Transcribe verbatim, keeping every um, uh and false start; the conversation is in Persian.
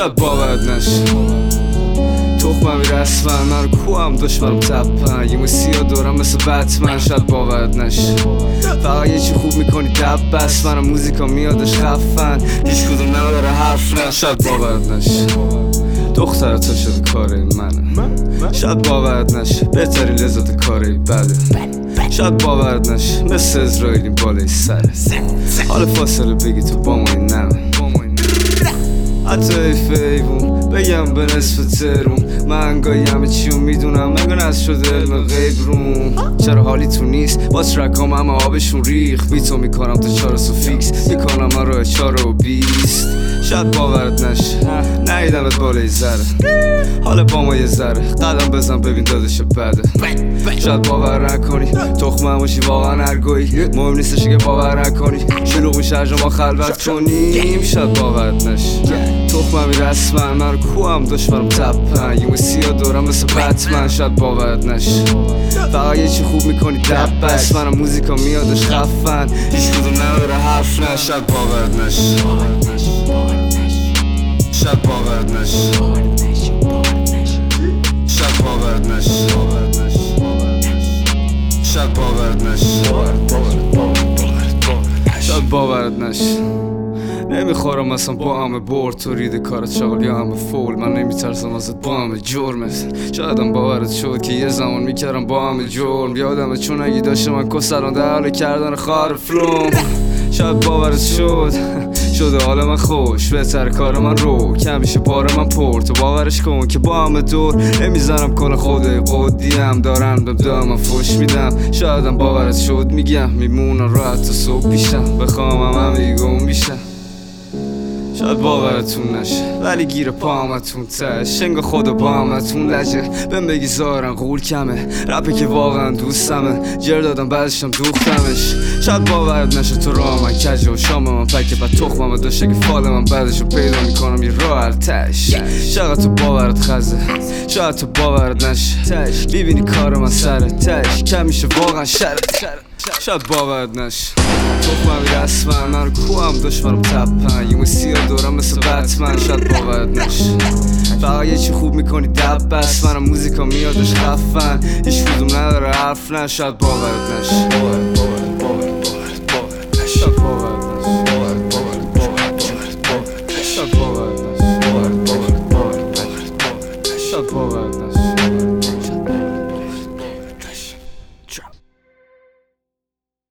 شاید باورت نشه تخمم رسمن من کو هم دشمنم تپن یه موسیقی دارم مثل بتمن شاید باورت نشه فقط یه چی خوب میکنی دب بس منم موزیکا میادش خفن هیچ کدوم نداره حرف نه شاید باورت نشه دختر تو شده کاره منه شاید باورت نشه بهترین لذت کاره بده شاید باورت نشه مثل اسرائیلی بالای سره حال فاصله بگی تو با ما این نمه حتی ای فیبون بگم به نصف ترون من گاهی همه چیو میدونم مگه نز شده علم غیب روم چرا حالی تو نیست با ترکام همه آبشون ریخ بی تو میکنم تا چهار سو فیکس میکنم من راه چهار و بیست شاید باورت نشه نیدمت بالای ذره حالا با ما یه ذره قدم بزن ببین دادش بده شاید باور نکنی تخمه باشی واقعا ارگویی مهم نیستش که باور نکنی شلوغ میشه هر جا ما خلوت کنیم شاید باورت نشه تخمه می رسمن من کو هم دشمنم تپن یه موسیقی دارم مثل بتمن شاید باورت نشه فقط یه چی خوب میکنی دب بس منم موزیکا میادش خفن هیچ کدوم نداره حرف نه شاید باورت نشه شاید باورت نشه شاید باورت نشه شاید باورت نشه شاید باورت نشه نمیخورم اصلا با همه برد تو ریده کارت شغل یا همه فول من نمیترسم ازت با همه جرمت شایدم باورت شد که یه زمان میکردم با همه جرم یادمه چون اگه داشته من کسران در حال کردن خار فلوم شاید باورت شد شده حال من خوش بهتر کار من رو کمیشه پاره من پر تو باورش کن که با همه دور نمیزنم کن خودای قدیم دارم دم دارم من فش میدم شایدم باورت شد میگم میمونم راحت تا صبح پیشم بخوام هم همه گم بیشم شاید باورتون نشه ولی گیر پا همتون تش شنگ خدا با همتون لجه بهم بگی زارن قول کمه رپه که واقعا دوستمه جر دادم بعدشم دوختمش شاید باورت نشه تو راه من کجه و شام من پکه بعد تخمم داشته که فال من بعدشو پیدا میکنم یه راه تش شاید تو باورت خزه شاید تو باورت نشه ببینی کار من سره تش کم میشه واقعا شرط شاید باورت نشه تخمم رسمن من کو هم دشمنم تپن یه موسیقی دارم مثل بتمن شاید باورت نشه فقط یه چی خوب میکنی دب بس منم موزیکا میادش خفن هیچ کدوم نداره حرف نه شاید باورت نشه شاید باورت نشه شاید باورت نشه شاید باورت نشه